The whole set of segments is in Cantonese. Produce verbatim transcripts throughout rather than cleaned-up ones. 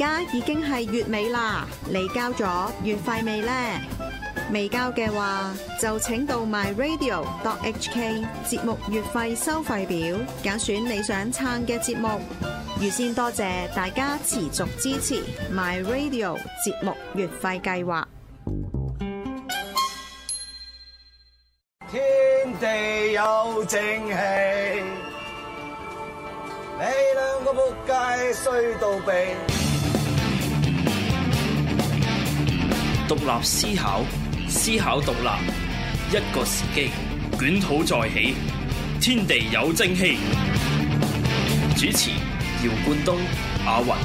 家已經係月尾啦，你交咗月費未呢？未交嘅話，就請到 my radio dot h k 節目月費收費表，揀選你想撐嘅節目。預先多謝大家持續支持 my radio 節目月費計劃。 天地有正氣，你兩個仆街衰到痹。 獨立思考，思考獨立，一個時機，捲土再起，天地有正氣。主持：姚冠東、阿雲。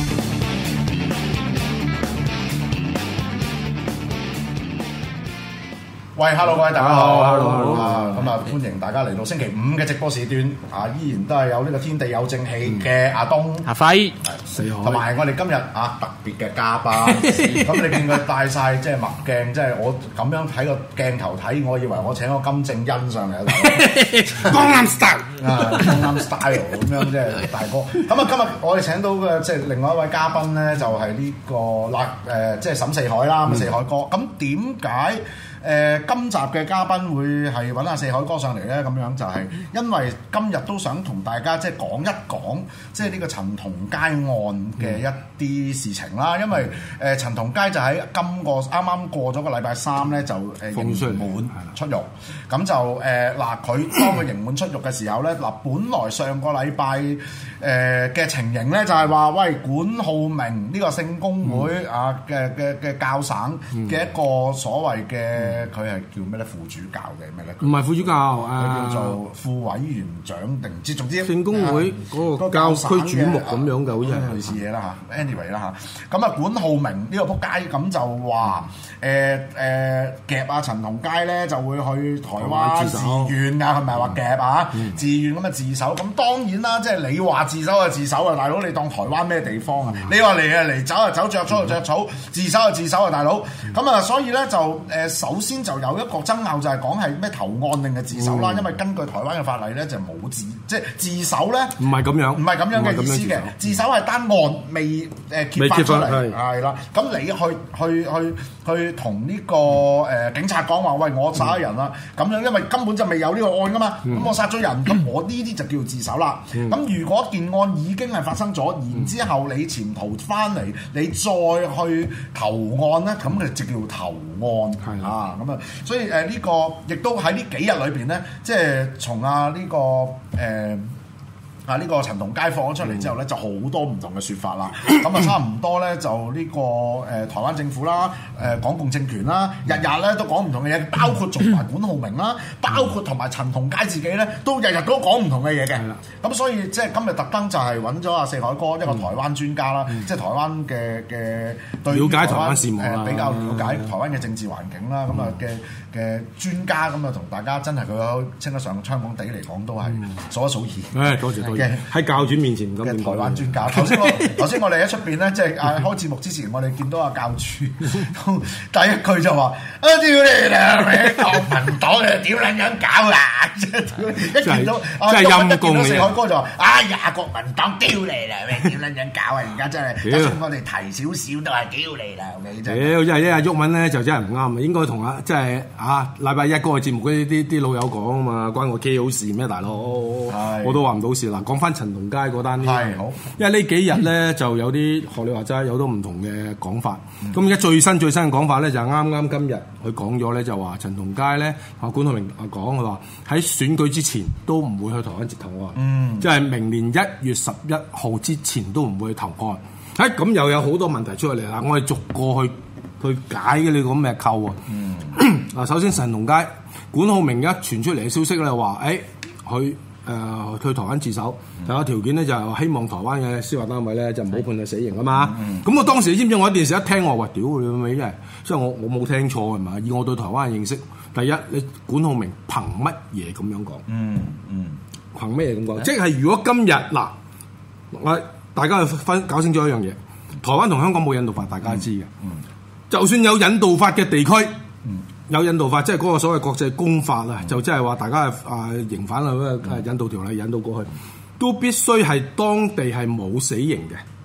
喂 ，hello， 各位大家好 ，hello， 啊，咁啊，歡迎大家嚟到星期五嘅直播時段，啊，依然都係有呢個天地有正氣嘅阿東、 阿輝、四海， 同埋我哋今日啊特別嘅嘉賓，咁你見佢戴晒即係墨鏡，即係我咁樣睇個鏡頭睇，我以為我請個金正恩上嚟，江南 style 啊，江南 style 咁樣即係大哥。咁啊，今日我哋請到嘅即係另外一位嘉賓咧，就係呢個嗱誒，即係沈四海啦，咁四海哥。咁點解？誒、呃、今集嘅嘉賓會係揾阿四海哥上嚟咧，咁樣就係因為今日都想同大家即係講一講，即係呢個陳同佳案嘅一啲事情啦。因為誒、呃、陳同佳就喺今個啱啱過咗個禮拜三咧，就誒刑滿出獄。咁就誒嗱，佢、呃、當佢刑滿出獄嘅時候咧，嗱、呃、本來上個禮拜誒嘅情形咧就係話，喂，管浩鳴呢個聖公會、嗯、啊嘅嘅嘅教省嘅一個所謂嘅。佢係叫咩咧？副主教嘅咩咧？ 唔係副主教， 佢叫做副委員長定唔知，總之聖公會嗰個教區主牧咁樣嘅，好似係類似嘢啦嚇。anyway 啦嚇，咁啊管浩鳴呢個撲街咁就話誒誒夾啊陳同佳咧就會去台灣自願㗎，係咪話夾啊？自願咁啊自首，咁當然啦，即係你話自首就自首啊，大佬你當台灣咩地方啊？你話嚟啊嚟走啊走，著草就著草，自首就自首啊，大佬。咁啊所以咧就誒首。首先就有一個爭拗，就係講係咩投案定係自首啦。嗯、因為根據台灣嘅法例咧，就冇自即係自首咧，唔係咁樣，唔係咁樣嘅意思嘅。自首係單案未誒、呃、揭發出嚟，係啦。咁你去去去去同呢、這個誒、呃、警察講話，喂，我殺咗人啦，咁、嗯、樣因為根本就未有呢個案噶嘛。咁、嗯、我殺咗人，咁、嗯、我呢啲就叫做自首啦。咁、嗯、如果件案已經係發生咗，然之後你潛逃翻嚟，你再去投案咧，咁就叫投案。係啊。咁啊，所以誒呢、呃這個亦都喺呢幾日裏邊咧，即係從啊呢、這個誒。呃啊！呢、這個陳同佳放咗出嚟之後咧，就好多唔同嘅説法啦。咁啊，差唔多咧就呢、這個誒、呃、台灣政府啦、誒、呃、港共政權啦，日日咧都講唔同嘅嘢，包括同埋管浩鳴啦，包括同埋陳同佳自己咧，都日日都講唔同嘅嘢嘅。咁所以即係今日特登就係揾咗阿四海哥一個台灣專家啦，嗯、即係台灣嘅嘅對了解台灣事務、呃、比較了解台灣嘅政治環境啦，咁啊嘅嘅專家咁啊，同大家真係佢稱得上香港地嚟講都係數一數二。誒，多謝多謝。喺教主面前嘅台灣專家。頭先我頭先我哋喺出邊咧，即係啊開節目之前，我哋見到阿教主，第一句就話：啊屌你啦，國民黨嘅點撚樣搞啊！即係一見到啊，真係陰公嘅。四海哥就話：哎呀，國民黨屌你啦，點撚樣搞啊！而家真係，就算我哋提少少都係屌你啦，你真係。屌，因為咧阿毓民咧就真係唔啱啊！應該同啊即係啊禮拜一嗰個節目嗰啲啲啲老友講啊嘛，關我 K 好事咩大佬？我都話唔到事啦。講翻陳同佳嗰單呢，好，因為呢幾日咧就有啲學你話齋有好多唔同嘅講法。咁而家最新最新嘅講法咧就係啱啱今日佢講咗咧，就話陳同佳咧啊管浩鳴啊講佢話喺選舉之前都唔會去台灣接投案，嗯，即係明年一月十一號之前都唔會去投案。喺咁又有好多問題出嚟啦，我哋逐個去去解嘅呢個咩扣啊？嗯，嗱，首先陳同佳管浩鳴一傳出嚟嘅消息咧話，誒佢。誒、呃、去台灣自首，但有條件咧就係希望台灣嘅司法單位咧就唔好判佢死刑啊嘛。咁、嗯嗯、我當時你知唔知我喺電視一聽我話屌你咪真係，即係我我冇聽錯係嘛？以我對台灣嘅認識，第一你管浩鳴憑乜嘢咁樣講？嗯嗯，憑咩嘢咁講？即係如果今日嗱，我大家去分搞清楚一樣嘢，台灣同香港冇引渡法，大家都知嘅。嗯，就算有引渡法嘅地區。嗯有引渡法，即係嗰個所謂國際公法啦，嗯、就即係話大家啊刑犯啊嗰個引渡條例引渡過去，都必須係當地係冇死刑嘅，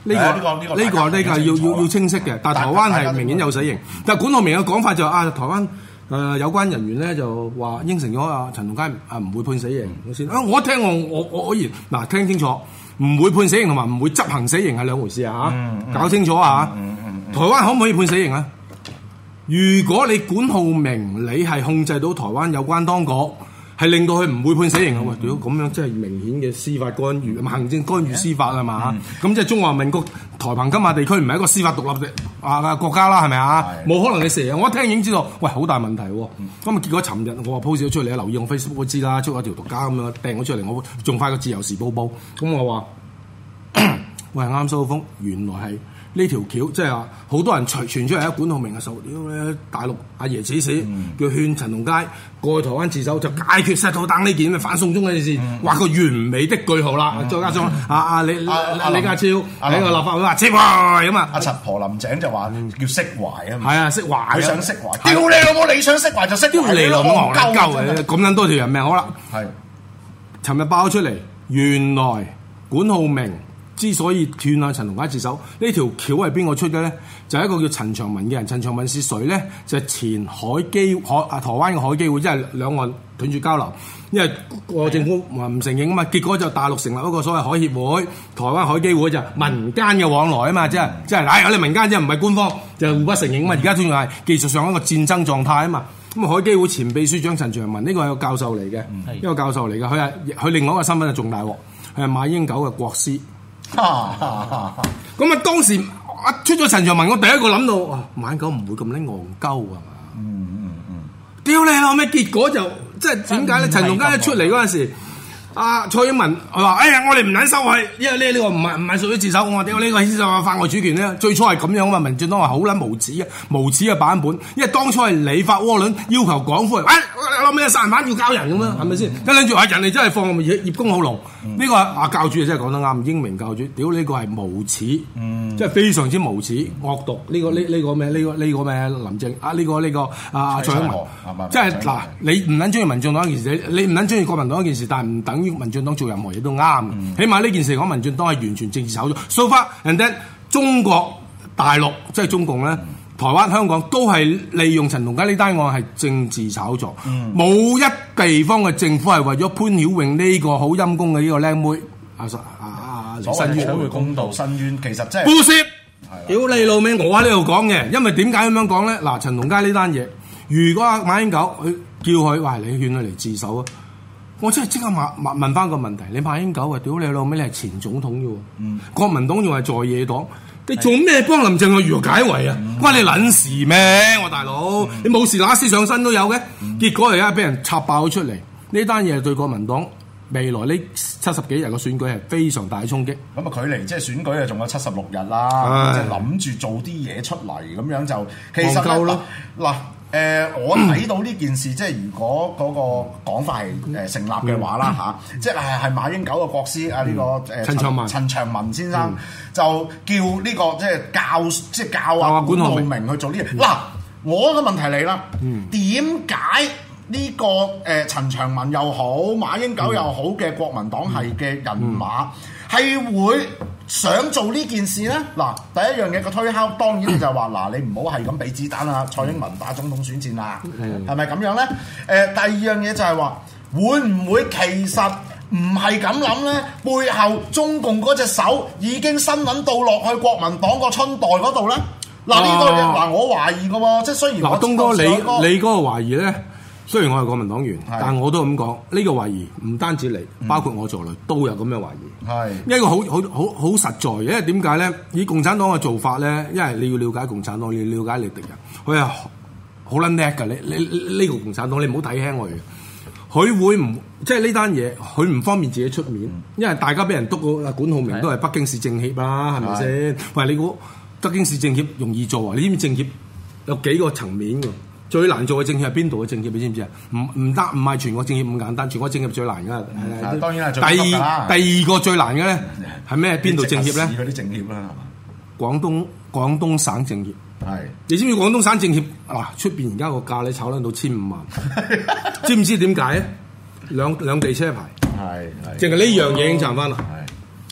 呢個呢個呢個呢個要要要清晰嘅，但係台灣係明顯有死刑。但係管浩明嘅講法就啊，台灣誒有關人員咧就話應承咗啊陳同佳啊唔會判死刑先。啊我一聽我我我我然嗱聽清楚，唔會判死刑同埋唔會執行死刑係兩回事啊嚇，搞清楚啊嚇。台灣可唔可以判死刑啊？如果你管浩明你係控制到台灣有關當局，係令到佢唔會判死刑啊！喂，屌咁樣真係明顯嘅司法干預，行政干預司法啊嘛嚇！咁即係中華民國台澎金馬地區唔係一個司法獨立嘅啊國家啦，係咪啊？冇可能你成日我一聽已經知道，喂好大問題喎！咁啊結果尋日我話 post 咗出嚟，你留意我 Facebook 都知啦，出咗條獨家咁樣掟咗出嚟，我仲快過自由時報報。咁我話喂啱收風，原來係。呢條橋即係話好多人傳傳出嚟，管浩明嘅手，屌咧大陸阿爺指使，叫勸陳同佳過去台灣自首，就解決 settle down 呢件咩反送中嘅事，畫個完美的句號啦。再加上阿阿李李家超喺個立法會話釋懷咁啊，阿陳婆林鄭就話叫釋懷啊嘛， 係啊釋懷，佢想釋懷。屌你老母，你想釋懷就釋懷， 你老母戇鳩嘅，咁撚多條人命好啦。 係， 尋日爆咗出嚟，原來管浩明之所以勸啊陳同佳自首，呢條橋係邊個出嘅咧？就係、是、一個叫陳長文嘅人。陳長文是誰咧？就係、是、前海基海啊台灣嘅海基會，即係兩岸斷絕交流，因為個政府話唔承認啊嘛。結果就大陸成立一個所謂海協會，台灣海基會就民間嘅往來啊嘛，即係即係唉我哋民間啫，唔係官方，就互不承認啊嘛。而家仲係技術上一個戰爭狀態啊嘛。咁海基會前秘書長陳長文呢、這個係個教授嚟嘅，一個教授嚟嘅，佢係佢另外一個身份就仲大鑊，係馬英九嘅國師。咁啊！當時一出咗陳長文，我第一個諗到，啊，馬英九唔會咁撚戇鳩啊嘛！嗯嗯嗯，屌你老味！結果就即係點解咧？陳同佳一出嚟嗰陣時，阿蔡英文佢話：哎呀，我哋唔撚收佢，因為呢呢個唔係唔係屬於自首。我話屌呢個先就話法外主權咧。最初係咁樣啊嘛，民進黨話好撚無恥嘅無恥嘅版本，因為當初係你發渦輪要求港府，哎，我諗咩殺人犯要交人咁樣，係咪先？跟住話人哋真係放葉公好龍，呢個阿教主真係講得啱，英明教主，屌呢個係無恥，即係非常之無恥惡毒。呢個呢呢個咩？呢個呢個咩？林鄭啊呢個呢個啊蔡英文，即係嗱，你唔撚中意民進黨一件事，你唔撚中意國民黨一件事，但係唔等於民進黨做任何嘢都啱。起碼呢件事講民進黨係完全政治炒作。So far and then 中國大陸即係中共咧。台灣、香港都係利用陳同佳呢單案係政治炒作，冇、嗯、一地方嘅政府係為咗潘曉穎呢個好陰公嘅呢個靚妹，阿阿阿李申淵取回公道，申冤其實即係 bullshit，屌你老味！我喺呢度講嘅，因為點解咁樣講咧？嗱，陳同佳呢單嘢，如果阿馬英九佢叫佢話你勸佢嚟自首啊，我真係即刻問問問翻個問題：你馬英九啊，屌你老味，你係前總統啫喎，嗯、國民黨仲係在野黨。你做咩幫林鄭月娥解圍啊？嗯、關你撚事咩？我大佬，嗯、你冇事揦屎上身都有嘅。嗯、結果而家俾人插爆咗出嚟，呢單嘢對國民黨未來呢七十幾日嘅選舉係非常大嘅衝擊。咁啊，距離即係選舉啊，仲有七十六日啦。即係諗住做啲嘢出嚟，咁樣就其實夠啦。嗱。誒、呃，我睇到呢件事，即係如果嗰個講法係誒成立嘅話啦嚇、嗯，即係係馬英九嘅國師啊呢、嗯、個誒陳長文陳長文先生、嗯、就叫呢、這個即係教即係教啊管浩明去做呢嘢。嗱、嗯，我嘅問題嚟啦，點解呢個誒陳長文又好馬英九又好嘅國民黨係嘅人馬係、嗯嗯、會想做呢件事咧？嗱，第一樣嘢個推敲當然就係話嗱，你唔好係咁俾子彈啊！蔡英文打總統選戰啦，係咪咁樣咧？誒、呃，第二樣嘢就係話，會唔會其實唔係咁諗咧？背後中共嗰隻手已經伸撚到落去國民黨個春袋嗰度咧？嗱、啊，呢、這個嗱我懷疑嘅喎，即係雖然嗱，東哥你你嗰個懷疑咧。雖然我係國民黨員，是但我都咁講，呢、這個懷疑唔單止你，嗯、包括我在內都有咁嘅懷疑。係是一個好好好好實在，因為點解咧？以共產黨嘅做法咧，因為你要了解共產黨，你要了解你敵人，佢係好撚叻㗎。你你呢、這個共產黨，你唔好睇輕佢嘅。佢會唔即係呢單嘢？佢唔方便自己出面，嗯、因為大家俾人督個管浩明都係北京市政協啦，係咪先？喂，你估北京市政協容易做啊？你知唔知政協有幾個層面㗎？最難做嘅政協係邊度嘅政協？你知唔知啊？唔唔得，唔係全國政協咁簡單。全國政協最難㗎。嗯、當然係最第二第二個最難嘅咧係咩？邊度政協咧？嗰啲政協啦，係嘛？廣東廣東省政協係。是你知唔知廣東省政協嗱出邊而家個價咧炒撚到千五萬？知唔知點解咧？兩兩地車牌係係，淨係呢樣嘢已經賺翻啦。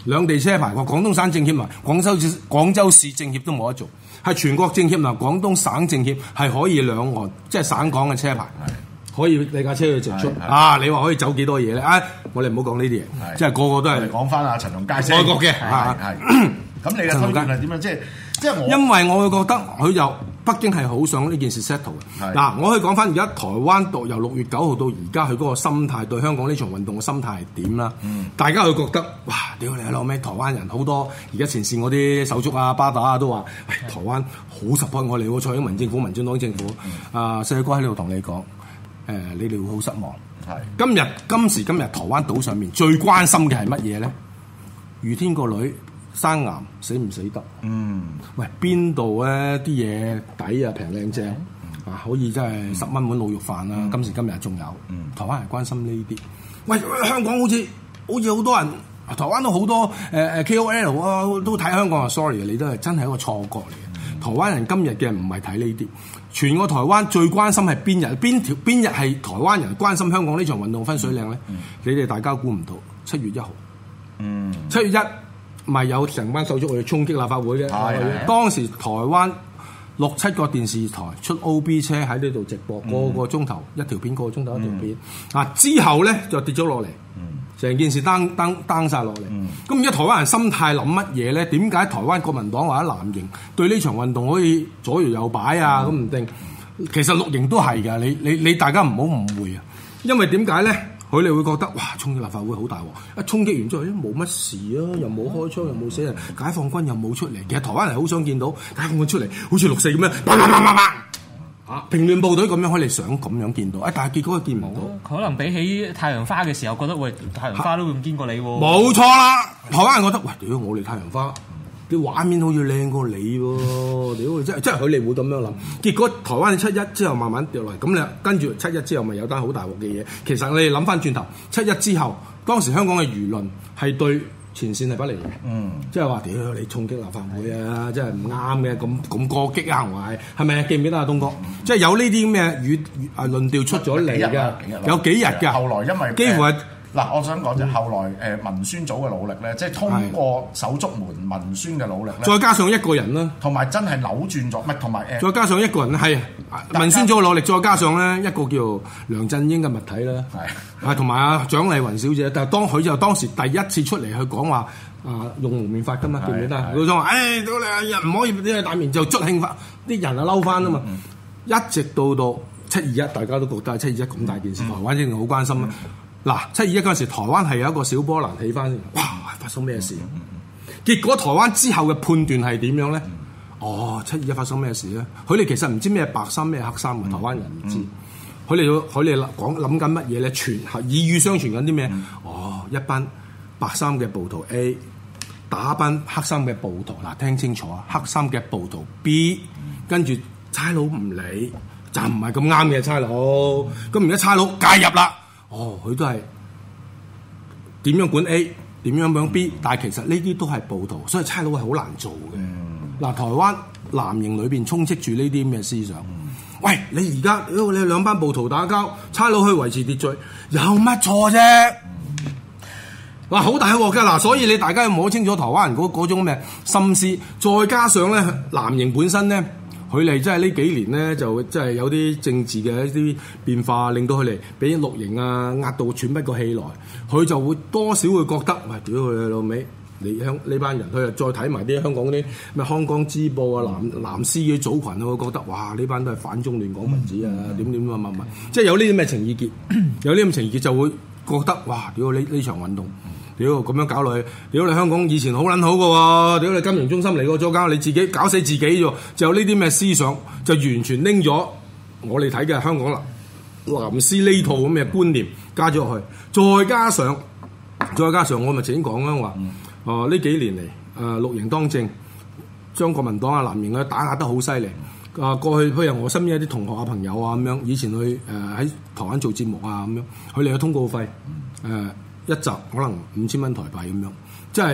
兩地車牌，個廣東省政協同廣州市廣州市政協都冇得做，係全國政協同廣東省政協係可以兩岸即係省港嘅車牌。可以你架車去直出啊！你話可以走幾多嘢咧？啊！我哋唔好講呢啲嘢，即係個個都係講翻阿陳同佳先， 外國嘅係係。咁你嘅推斷係點樣？即係即係我因為我會覺得佢就北京係好想呢件事 settle 嘅。嗱，我可以講翻而家台灣到由六月九號到而家，佢嗰個心態對香港呢場運動嘅心態係點啦？嗯、大家會覺得哇！屌你老味，台灣人好多而家前線嗰啲手足啊、巴打啊都話，喂，台灣好 support 我哋喎，蔡英文政府、民進黨政府。嗯、啊，細哥喺呢度同你講。誒、呃，你哋會好失望。係是今日今時今日，台灣島上面最關心嘅係乜嘢咧？余天個女生癌死唔死得？嗯，喂，邊度咧啲嘢抵啊，平靚正、嗯、啊，可以真係十蚊碗滷肉飯啦、啊。嗯、今時今日仲有，嗯、台灣人關心呢啲。喂，香港好似好似好多人，台灣都好多誒誒、呃、K O L 啊，都睇香港啊。sorry， 你都係真係一個錯覺嚟嘅。嗯、台灣人今日嘅唔係睇呢啲。全個台灣最關心係邊日？邊條邊日係台灣人關心香港呢場運動分水嶺咧？嗯、你哋大家估唔到，七月一號。嗯，七月一咪有成班手足去衝擊立法會嘅。係係。當時台灣六七個電視台出 O B 車喺呢度直播，個個鐘頭一條片，個個鐘頭一條片。啊、嗯，之後咧就跌咗落嚟。成、嗯、件事 down down down 曬落嚟。咁而家台灣人心態諗乜嘢咧？點解台灣國民黨或者藍營對呢場運動可以左搖右擺啊？咁唔、嗯、定，其實綠營都係㗎。你你你大家唔好誤會啊！因為點解咧？佢哋會覺得哇，衝擊立法會好大鑊！一衝擊完之後，冇乜事啊，又冇開槍，又冇死人，解放軍又冇出嚟。其實台灣人好想見到解放軍出嚟，好似六四咁樣，砰砰砰砰砰啊！平亂部隊咁樣，佢哋想咁樣見到，啊！但係結果佢見唔到。 可能比起太陽花嘅時候，覺得喂，太陽花都仲堅過你喎。 冇錯啦，台灣人覺得喂，屌我哋太陽花啲畫面好似靚過你喎，屌真係真係佢哋會咁樣諗。結果台灣七一之後慢慢掉落嚟，咁你跟住七一之後咪有單好大鑊嘅嘢。其實你哋諗翻轉頭，七一之後，當時香港嘅輿論係對前線係不利嘅，嗯，即係話屌你衝擊立法會啊，真係唔啱嘅，咁咁過激啊行為，係咪啊？記唔記得啊，東哥？嗯、即係有呢啲咁嘅語啊論調出咗嚟㗎，有幾日㗎？ 後來因為幾乎係。 嗱，我想講就後來誒文宣組嘅努力咧，即係通過手足們文宣嘅努力咧， 再加上一個人啦， 同埋真係扭轉咗，唔係同埋誒， 再加上一個人係文宣組嘅努力，再加上咧一個叫梁振英嘅物體啦，係啊，同埋阿蔣麗芸小姐，但係當佢就當時第一次出嚟去講話啊，用蒙面法㗎嘛，記唔記得？佢就話誒，屌你啊，唔可以啲大面就捽興法，啲人啊嬲翻啊嘛，一直到到七二一，大家都覺得係七二一咁大件事，台灣一定好關心啦。嗱，七二一嗰陣時，台灣係有一個小波瀾起翻，哇！發生咩事？嗯嗯、結果台灣之後嘅判斷係點樣咧？嗯、哦，七二一發生咩事咧？佢哋其實唔知咩白衫咩黑衫嘅，台灣人唔知。佢哋佢哋講諗緊乜嘢咧？傳係耳語相傳緊啲咩？嗯、哦，一班白衫嘅暴徒 A 打班黑衫嘅暴徒，嗱，聽清楚啊！黑衫嘅暴徒 B， 跟住差佬唔理，就唔係咁啱嘅差佬。咁而家差佬介入啦。哦，佢都係點樣管 A， 點樣樣 B， 但係其實呢啲都係暴徒，所以差佬係好難做嘅。嗱、嗯，台灣藍營裏邊充斥住呢啲咁嘅思想。嗯、喂，你而家你兩班暴徒打交，差佬去維持秩序，有乜錯啫？哇、嗯，好大鑊㗎嗱，所以你大家要摸清楚台灣人嗰嗰種咩心思，再加上咧藍營本身咧。佢哋真係呢幾年咧，就真係有啲政治嘅一啲變化，令到佢哋俾綠營啊壓到喘不過氣來。佢就會多少會覺得，喂，屌佢老味，你香呢班人，佢又再睇埋啲香港啲咩康江之報啊、藍藍絲嘅組群啊，會覺得哇，呢班都係反中亂港分子啊，點點乜乜乜，即係有呢啲咩情意結，有呢啲咁情意結就會覺得哇，屌呢呢場運動。屌咁樣搞落去，屌你香港以前好撚好嘅喎，屌你金融中心嚟過咗間，你自己搞死自己啫，就有呢啲咩思想，就完全拎咗我哋睇嘅香港啦藍絲呢套咁嘅觀念加咗落去，再加上再加上我咪前講啦話，哦呢、呃、幾年嚟誒、呃、綠營當政，將國民黨啊藍營咧打壓得好犀利，啊、呃、過去譬如我身邊有啲同學啊朋友啊咁樣，以前去誒喺、呃、台灣做節目啊咁樣，佢哋嘅通告費誒。呃一集可能五千蚊台幣咁樣，即係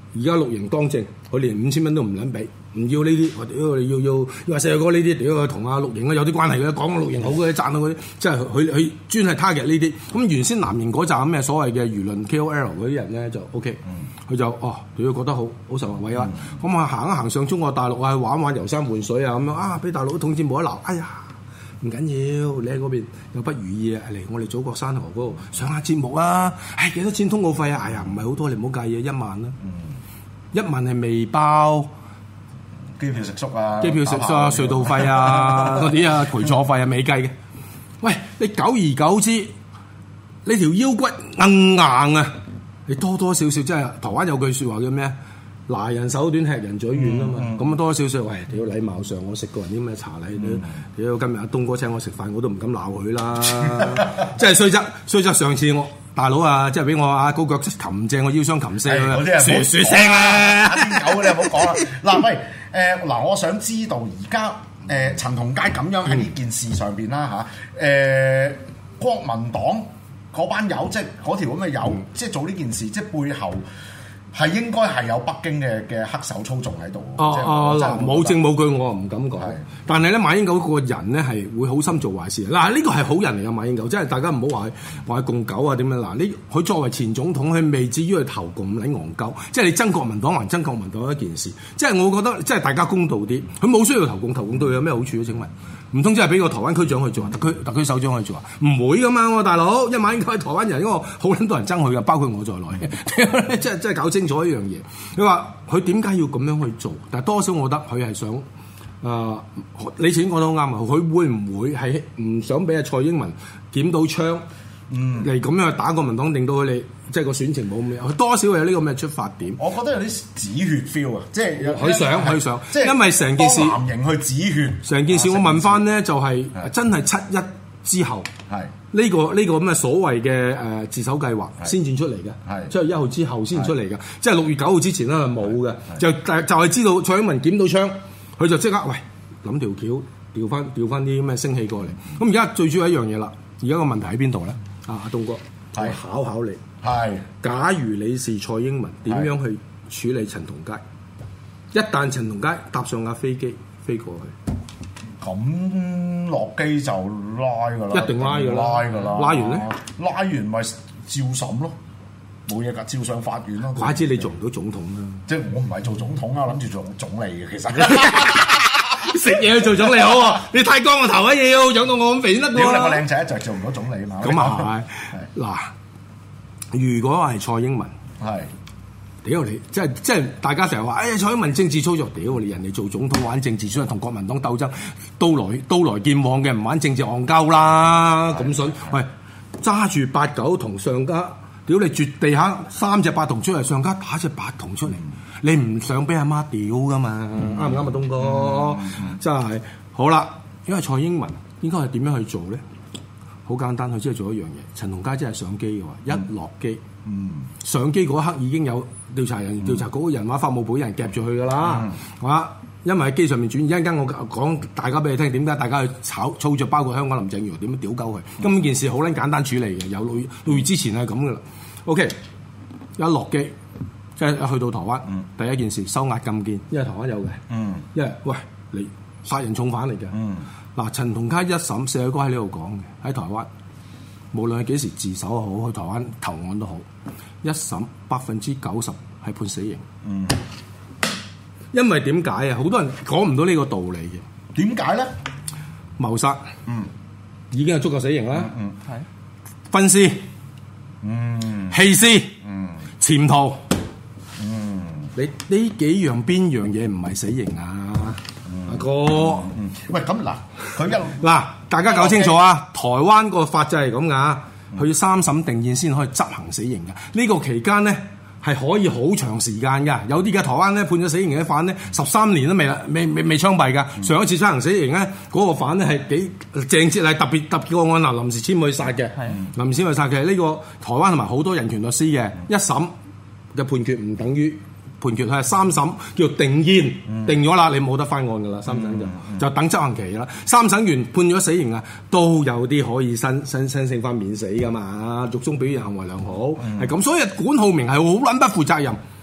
而家綠營當政，佢連五千蚊都唔撚俾，唔要呢啲，我屌要要要話細路哥呢啲，屌佢同阿綠營啊有啲關係嘅，講個綠營好嘅，讚到嗰啲，即係佢佢專係 target 呢啲。咁原先藍營嗰陣咩所謂嘅輿論 K O L 嗰啲人咧就 OK，佢、嗯、就哦，屌覺得好好受惠啊，咁啊行一行上中國大陸啊，玩玩遊山玩水啊咁樣啊，俾大陸統戰冇得鬧，哎呀！唔緊要，你喺嗰邊有不如意啊，嚟我哋祖國山河嗰度上下節目啊！唉，幾多錢通告費啊？哎呀，唔係好多，你唔好介意啊，一萬啦，嗯、一萬係未包機票食宿啊， 機票食宿啊，隧道費啊，嗰啲啊陪坐費啊，未計嘅。喂，你久而久之，你條腰骨硬硬啊！你多多少少即係台灣有句説話叫咩？拿人手短，吃人嘴軟啊嘛，咁啊、嗯、多少少，喂，屌禮貌上我食過人啲咩茶禮，屌、嗯、今日阿東哥請我食飯，我都唔敢鬧佢啦，即係雖則雖則上次我大佬啊，即係俾我阿高腳擒正我腰傷擒死啊，説説聲啊， 打有你唔好講啦。嗱喂，誒嗱，我想知道而家誒陳同佳咁樣喺呢件事上邊啦嚇，誒、呃、國民黨嗰班友，即係嗰條咁嘅友，嗯、即係做呢件事，即係背後。係應該係有北京嘅嘅黑手操縱喺度。 哦哦，嗱，冇證冇據我唔敢講。 是但係咧，馬英九個人咧係會好心做壞事。嗱，呢個係好人嚟嘅馬英九，即係大家唔好話話共狗啊點樣。嗱，呢佢作為前總統，佢未至於去投共唔撚戇鳩。即係你憎國民黨還憎國民黨一件事。即係我覺得，即係大家公道啲。佢冇需要投共，投共對佢有咩好處啊？請問？唔通真係俾個台灣區長去做啊？特區特區首長去做啊？唔會噶嘛，我大佬，因為馬英九係台灣人，因為好撚多人憎佢噶，包括我在內，即係即係搞清楚一樣嘢。你話佢點解要咁樣去做？但係多少我覺得佢係想，誒、呃，你前講得好啱啊！佢會唔會係唔想俾阿蔡英文檢到槍？嗯，嚟咁樣打國民黨，令到佢哋即係個選情冇咩，佢多少有呢個咩出發點？ 我覺得有啲止血 feel 啊，即係佢想佢想， 即係因為成件事藍營去止血， 成件事我問翻咧，就係真係七一之後，係呢個呢個咁嘅所謂嘅誒自首計劃先至出嚟嘅，係七月一號之後先出嚟嘅，即係六月九號之前咧係冇嘅，就就就係知道蔡英文檢到槍，佢就即刻喂諗條橋調翻調翻啲咩聲氣過嚟。咁而家最主要一樣嘢啦，而家個問題喺邊度咧？啊，東哥，我考考你。係，假如你是蔡英文，點樣去處理陳同佳？一旦陳同佳搭上架飛機飛過去， 咁落機就拉㗎啦， 一定拉㗎啦， 拉㗎啦。 拉完咧， 拉完咪照審咯，冇嘢㗎，照上法院咯。 怪知你做唔到總統啦， 即係我唔係做總統啊，諗住做總理嘅其實。 食嘢去做總理好喎，你太光個頭啊，嘢要長到我咁肥得喎。 屌你個靚仔就做唔到總理嘛？ 咁啊係，嗱，如果係蔡英文，係屌你，即係即係大家成日話，哎呀蔡英文政治操作，屌你人哋做總統玩政治，所以同國民黨鬥爭，刀來刀來劍往嘅，唔玩政治戇鳩啦，咁筍，喂揸住八九同上家，屌你絕地下三隻八同出嚟，上家打隻八同出嚟。你唔想俾阿媽屌噶嘛？啱唔啱啊，東哥？嗯嗯、真係好啦，因為蔡英文應該係點樣去做咧？好簡單，佢只係做一樣嘢。陳同佳真係上機嘅話，嗯、一落機，嗯、上機嗰刻已經有調查人員、嗯、調查嗰個人話法務部人夾住佢噶啦，係嘛、嗯？因為喺機上面轉移，一陣間我講大家俾你聽點解大家去炒操作，包括香港林鄭月娥點樣屌鳩佢。咁、嗯、件事好撚簡單處理嘅，有六月六月之前係咁噶啦。OK，一落機。即係去到台灣，嗯、第一件事收押禁見，因為台灣有嘅，嗯、因為喂你殺人重犯嚟嘅。嗱、嗯，陳同佳一審，社哥喺呢度講嘅，喺台灣，無論係幾時自首又好，去台灣投案都好，一審百分之九十係判死刑。嗯、因為點解啊？好多人講唔到呢個道理嘅。 點解咧？ 謀殺，嗯，已經係足夠死刑啦。 嗯，係、 嗯、分屍，嗯，棄屍，嗯，潛逃。你呢幾樣邊樣嘢唔係死刑啊？阿哥， 嗯、喂咁嗱，佢一嗱，大家搞清楚啊！台灣個法制係咁噶，佢要三審定讞先可以執行死刑噶。呢、這個期間咧係可以好長時間噶。有啲嘅台灣咧判咗死刑嘅犯咧十三年都未啦，未未未槍斃噶。嗯、上一次執行死刑咧，嗰、那個犯咧係幾鄭捷係特別特別個案啊，臨時簽去殺嘅，嗯、臨時簽去殺嘅。呢、這個台灣同埋好多人權律師嘅一審嘅判決唔等於。判決係三審叫定讞，嗯、定咗啦，你冇得翻案噶啦，三審就、嗯嗯、就等執行期啦。三審完判咗死刑啊，都有啲可以申申申請翻免死噶嘛，獄中表現行為良好，係咁、嗯。所以管浩鳴係好撚不負責任，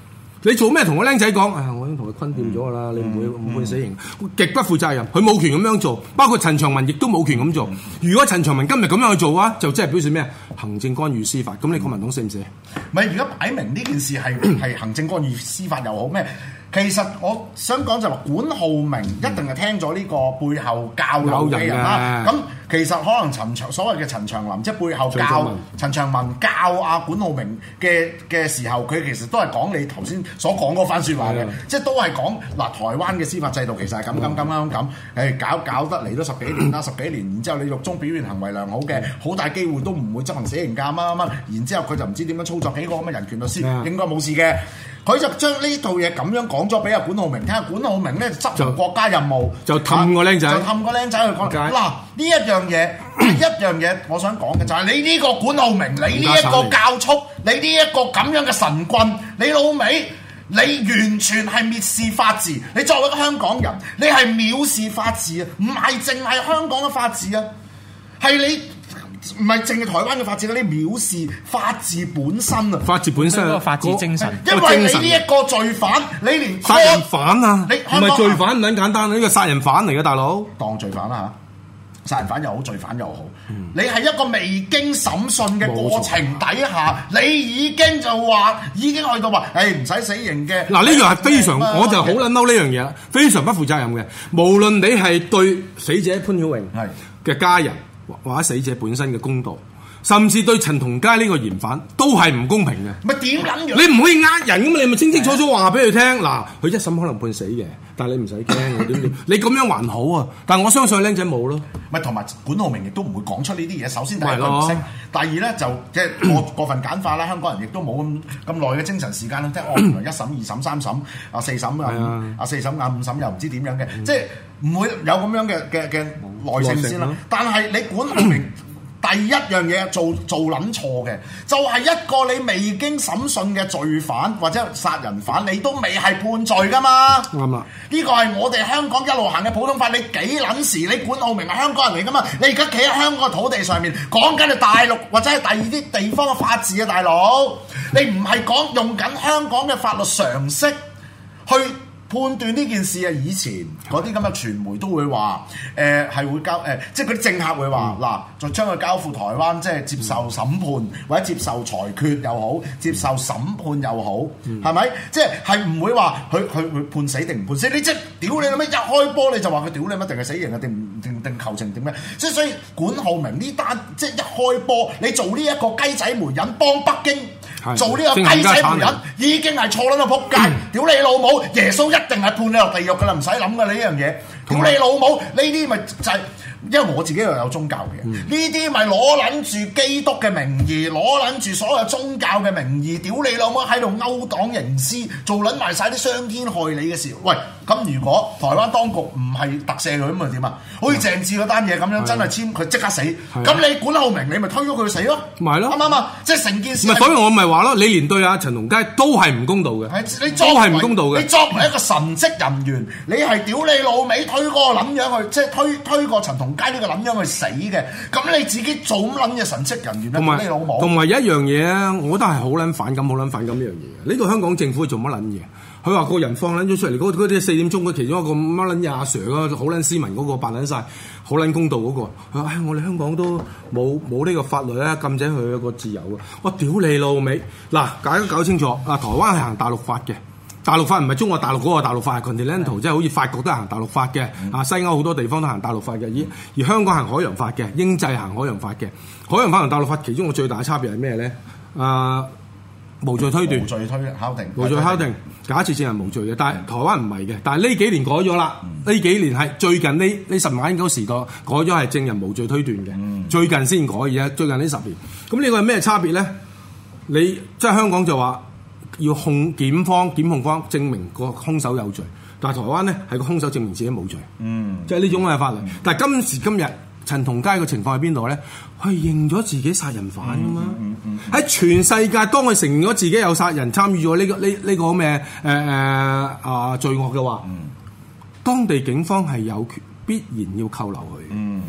你做咩同個僆仔講？啊，我已經同佢坤掂咗㗎啦，你唔會唔判死刑，極不負責任。佢冇權咁樣做，包括陳長文亦都冇權咁做。如果陳長文今日咁樣去做啊，就即係表示咩？行政干預司法。咁你國民黨死唔死？ 唔係，而家擺明呢件事係係行政干預司法又好咩？其實我想講就話管浩鳴一定係聽咗呢個背後教路嘅人啦。咁其實可能陳長所謂嘅陳長林，即係背後教陳長文教阿管浩鳴嘅嘅時候，佢其實都係講你頭先所講嗰番説話嘅，即係都係講嗱台灣嘅司法制度其實係咁咁咁咁咁，誒搞搞得嚟都十幾年啦，十幾年，然之後你獄中表現行為良好嘅，好大機會都唔會執行死刑㗎乜乜乜，然之後佢就唔知點樣操作幾個咁嘅人權律師，應該冇事嘅。佢就將呢套嘢咁樣講咗俾阿管浩鳴聽，下管浩鳴咧執行國家任務， 就氹個僆仔， 就氹個僆仔去講。嗱呢一樣嘢，一樣嘢，我想講嘅就係你呢個管浩鳴，你呢一個教促，你呢一個咁樣嘅神棍，你老味，你完全係蔑視法治。你作為一個香港人，你係藐視法治啊！唔係淨係香港嘅法治啊，係你。唔係淨係台灣嘅法治，你藐視法治本身啊！ 法治本身嗰個法治精神， 因為你呢一個罪犯，你連殺人犯啊！ 你唔係罪犯唔撚簡單，呢個殺人犯嚟嘅大佬， 當罪犯啦嚇，殺人犯又好，罪犯又好，嗯、你係一個未經審訊嘅過程底下，你已經就話已經去到話，誒唔使死刑嘅。嗱呢樣係非常，我就好撚嬲呢樣嘢啦，非常不負責任嘅。無論你係對死者潘曉穎嘅家人。或者死者本身嘅公道，甚至對陳同佳呢個嫌犯都係唔公平嘅。咪點撚樣？你唔可以呃人咁，你咪清清楚楚話俾佢聽。嗱，佢一審可能判死嘅，但係你唔使驚，我點點？你咁樣還好啊，但係我相信僆仔冇咯。咪同埋管浩鳴亦都唔會講出呢啲嘢。首先第一佢唔識，第二咧就即係過過分簡化啦。香港人亦都冇咁咁耐嘅精神時間啦。即係我原來一審、二審、三審、啊四審啊、啊四審啊五審又唔知點樣嘅，即係唔會有咁樣嘅嘅嘅耐性先啦。但係你管浩鳴第一樣嘢做做撚錯嘅，就係、是、一個你未經審訊嘅罪犯或者殺人犯，你都未係判罪噶嘛。啱啦，呢個係我哋香港一路行嘅普通法。你幾撚時？你管浩鳴係香港人嚟噶嘛？你而家企喺香港嘅土地上面講緊係大陸或者係第二啲地方嘅法治啊，大佬！你唔係講用緊香港嘅法律常識去判斷呢件事啊！以前嗰啲咁嘅傳媒都會話，誒、呃、係會交誒、呃，即係嗰啲政客會話，嗱、嗯，就將佢交付台灣，即係接受審判、嗯、或者接受裁決又好，接受審判又好，係咪、嗯？即係係唔會話佢佢佢判死定唔判死？你即係屌你老味，一開波你就話佢屌你乜定係死刑啊？定定定求情點咩？即係所以管浩鳴呢單即係一開波，你做呢一個雞仔媒人幫北京。做呢個雞仔媒人已經係錯撚到仆街，屌、嗯、你老母！耶穌一定係判你落地獄㗎啦，唔使諗㗎呢樣嘢。屌你老母！呢啲咪就係、是，因為我自己又有宗教嘅，呢啲咪攞撚住基督嘅名義，攞撚住所有宗教嘅名義，屌你老母喺度勾黨營私，做撚埋晒啲傷天害理嘅事。喂，咁如果台灣當局唔係特赦佢咁咪點啊？好似鄭智嗰單嘢咁樣，真係簽佢即刻死。咁你管浩鳴，你咪推咗佢死咯？咪咯，啱唔啱啊？即係成件事。 所以我咪話咯，你連對阿陳同佳都係唔公道嘅， 你都係唔公道嘅。 你作為一個神職人員，你係屌你老味推個撚樣去，即係推推個陳同佳呢個撚樣去死嘅。咁你自己做咁撚嘅神職人員咧，屌你老母！ 同埋一樣嘢咧，我覺得係好撚反感，好撚反感呢樣嘢。呢個香港政府做乜撚嘢？佢話個人放撚咗出嚟，嗰嗰啲四點鐘，佢其中一個乜撚嘢阿 Sir 嗰好撚斯文嗰個扮撚晒，好撚公道嗰個。佢話：唉，我哋香港都冇冇呢個法律咧，禁止佢一個自由嘅。我屌你老味！嗱，大家搞清楚，啊，台灣係行大陸法嘅，大陸法唔係中國大陸嗰個大陸法，係 Continental，即係好似法國都係行大陸法嘅，啊，西歐好多地方都行大陸法嘅，而而香港行海洋法嘅，英制行海洋法嘅。海洋法同大陸法其中個最大嘅差別係咩咧？啊！無罪推斷， 無罪推敲定， 無罪敲定，假設證人無罪嘅，但係台灣唔係嘅，但係呢幾年改咗啦，呢、嗯、幾年係最近呢呢十年九時代改咗係證人無罪推斷嘅，嗯、最近先改嘅，最近呢十年，咁呢個係咩差別咧？你即係香港就話要控檢方檢控方證明個兇手有罪，但係台灣咧係個兇手證明自己冇罪，嗯，即係呢種嘅法律。嗯、但係今時今日陳同佳嘅情況喺邊度咧？佢認咗自己殺人犯啊嘛！喺、嗯嗯嗯、全世界，當佢承認咗自己有殺人參與咗呢個呢呢、呢個咩誒誒啊罪惡嘅話，嗯、當地警方係有權必然要扣留佢。嗯、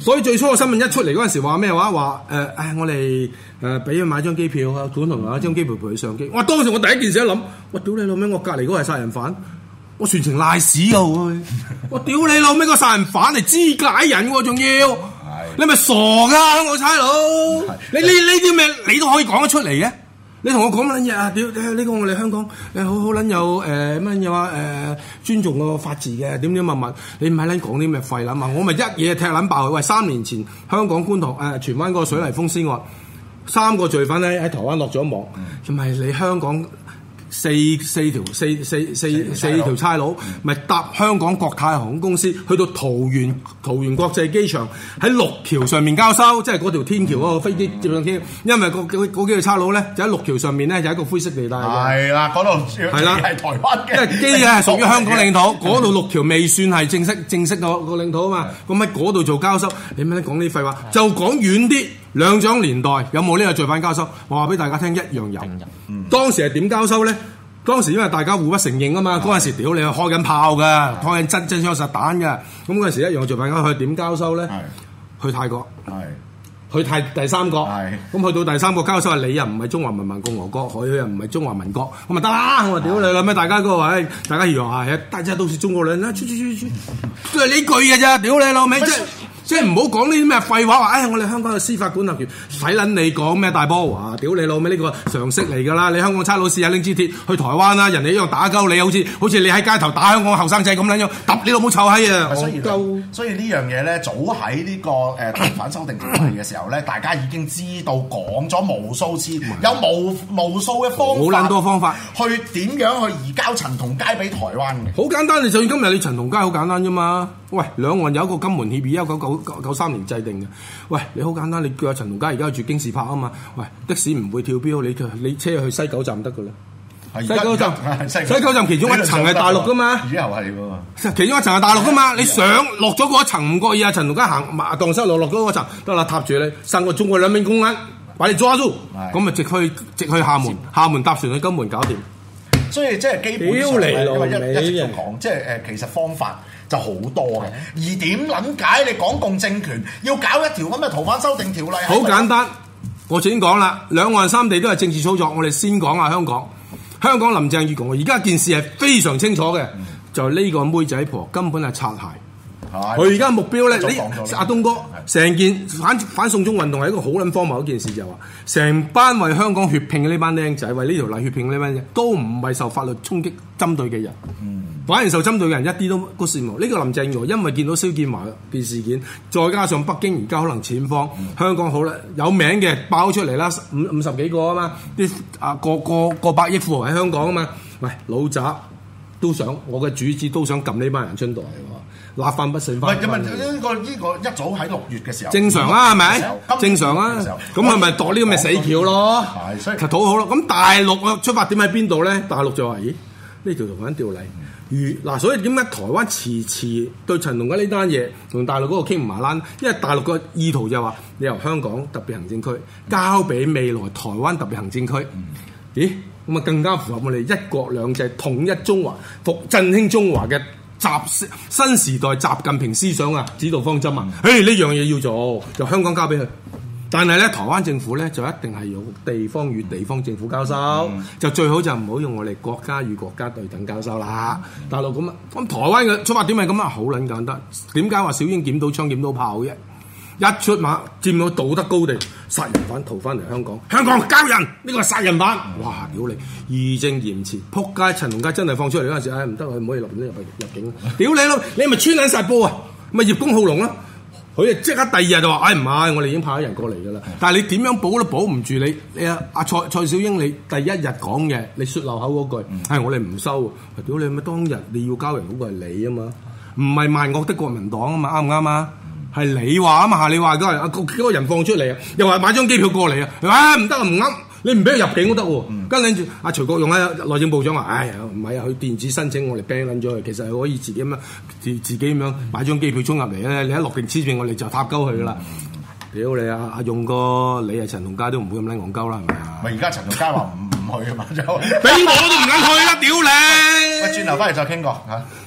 所以最初個新聞一出嚟嗰陣時話咩話？話誒誒，我哋誒俾佢買張機票啊，管同埋一張機票陪佢上機。哇！當時我第一件事一諗，我屌你老味，我隔離嗰個係殺人犯，我全程賴屎啊！我屌你老味，個殺人犯嚟肢解人喎，仲要你咪傻㗎香港差佬！你呢呢啲咩你都可以講得出嚟嘅？你同我講乜撚嘢啊？屌呢個我哋香港誒好好撚有誒乜嘢話誒尊重個法治嘅點點乜乜，你唔係撚講啲咩廢撚嘛？我咪一嘢踢撚爆佢！喂，三年前香港觀塘誒荃灣嗰個水泥封屍案，三個罪犯咧喺台灣落咗網，唔係你香港四四條四四四四條差佬，咪搭香港國泰航空公司去到桃園桃園國際機場喺六橋上面交收，即係嗰條天橋嗰個飛機接上天，因為嗰嗰嗰幾個差佬咧就喺六橋上面咧就係一個灰色地帶嘅。係啦，嗰度係啦，係台灣嘅， 因為機係屬於香港領土，嗰度六橋未算係正式正式個個領土啊嘛，咁喺嗰度做交收，你乜講呢啲廢話？就講遠啲，兩蔣年代有冇呢個罪犯交收？我話俾大家聽，一樣有。嗯、當時係點交收咧？當時因為大家互不承認啊嘛，嗰陣時屌你開緊炮㗎，開緊真真槍實彈㗎，咁嗰陣時一樣罪犯交收，去點交收咧？去泰國。去泰第三國，咁去到第三國交收，你又唔係中華人民共和國，佢又唔係中華民國，咁咪得啦！我話屌你啦咩？大家嗰個話，大家以為係大家都是中國人啦，出出出出，都係呢句嘅咋？屌你老味，即係即係唔好講呢啲咩廢話，話唉我哋香港嘅司法管轄權，使撚你講咩大波話？屌你老味，呢個常識嚟㗎啦！你香港差佬試下拎支鐵去台灣啦，人哋一樣打鳩你，好似好似你喺街頭打香港後生仔咁撚樣，揼你老母臭閪啊！ 所以所以呢樣嘢咧，早喺呢個誒逃犯修訂條例嘅時候咧，大家已經知道講咗無數次，有無無數嘅方法， 好撚多方法去點樣去移交陳同佳俾台灣嘅。 好簡單，你就算今日你陳同佳好簡單啫嘛。喂，兩岸有一個金門協議，一九九九九三年制定嘅。喂，你好簡單，你叫阿陳同佳而家住京士柏啊嘛。喂，的士唔會跳標，你你車去西九站得㗎啦。西九站，西九站其中一層係大陸㗎嘛。 以後係喎。 其中一層係大陸㗎嘛。你上落咗嗰一層唔覺意啊，陳同佳行蕩失路落咗嗰層，得啦，踏住你，伸個中國兩名公安，把你抓住，咁咪直去直去廈門，廈門搭船去金門搞掂。 所以即係基本上咧，因為一一直都講，即係誒其實方法就好多嘅。而點撚解你港共政權要搞一條咁嘅逃犯修訂條例？ 好簡單，我先講啦，兩岸三地都係政治操作。我哋先講下香港，香港林鄭月娥而家件事係非常清楚嘅，嗯、就係呢個妹仔婆根本係擦鞋。佢而家目標咧，你阿東哥成件反反送中運動係一個好撚荒謬一件事，就係話成班為香港血拼嘅呢班僆仔，為呢條例血拼嘅呢班嘢，都唔係受法律衝擊針對嘅人，嗯、反而受針對嘅人一啲都個羨慕。呢、這個林鄭月娥因為見到蕭建華嘅事件，再加上北京而家可能淺荒，嗯、香港好啦有名嘅爆出嚟啦，五五十幾個啊嘛，啲啊個個個百億富豪喺香港啊嘛，喂老渣都想我嘅主子都想撳呢班人出台。立翻不勝翻。唔係，因為呢個呢個一早喺六月嘅時候正常啊，係咪？正常啊，咁係咪度呢個咪死橋咯？係，所以討好咯。咁大陸嘅出發點喺邊度咧？大陸就話：咦，呢條逃犯條例，如嗱，所以點解台灣遲遲對陳同佳呢單嘢同大陸嗰個傾唔埋欄？因為大陸個意圖就係話，你由香港特別行政區交俾未來台灣特別行政區。咦，咁啊更加符合我哋一國兩制統一中華、復振興中華嘅。習新時代習近平思想啊，指導方針啊，誒呢樣嘢要做，就香港交俾佢。但係咧，台灣政府咧就一定係用地方與地方政府交收，嗯、就最好就唔好用我哋國家與國家對等交收啦。嗯、大陸咁啊，咁台灣嘅出發點係咁啊，好撚簡單。點解話小英撿到槍撿到炮啫？一出馬佔到道德高地，殺人犯逃翻嚟香港，香港交人呢個係殺人犯，哇！屌你，義正言辭，撲街！陳同佳真係放出嚟嗰陣時，唉唔得，佢唔可以入入入境，屌你咯！你咪穿撚晒煲啊，咪葉公好龍啦！佢啊即刻第二日就話：唉唔係，我哋已經派咗人過嚟㗎啦。但係你點樣保都保唔住你你阿阿蔡蔡小英，你第一日講嘅，你説漏口嗰句係、嗯、我哋唔收，屌你咪當日你要交人嗰個係你啊嘛，唔係萬惡的國民黨啊嘛，啱唔啱啊？係你話啊嘛，你話嗰個啊幾個人放出嚟啊，又話買張機票過嚟啊，啊唔得啊唔啱，你唔俾佢入境都得喎。嗯、跟住阿徐國勇啊內政部長話：唉唔係啊，佢電子申請我哋 ban 撚咗佢，其實係可以自己咁樣自自己咁樣買張機票衝入嚟咧，你一落定黐線我哋就塔鳩佢噶啦。屌、嗯、你啊阿勇哥，你係陳同佳都唔會咁撚戇鳩啦，係咪啊？咪而家陳同佳話唔唔去啊嘛，就俾我都唔敢去啦，屌你！喂，轉頭翻嚟再傾過嚇。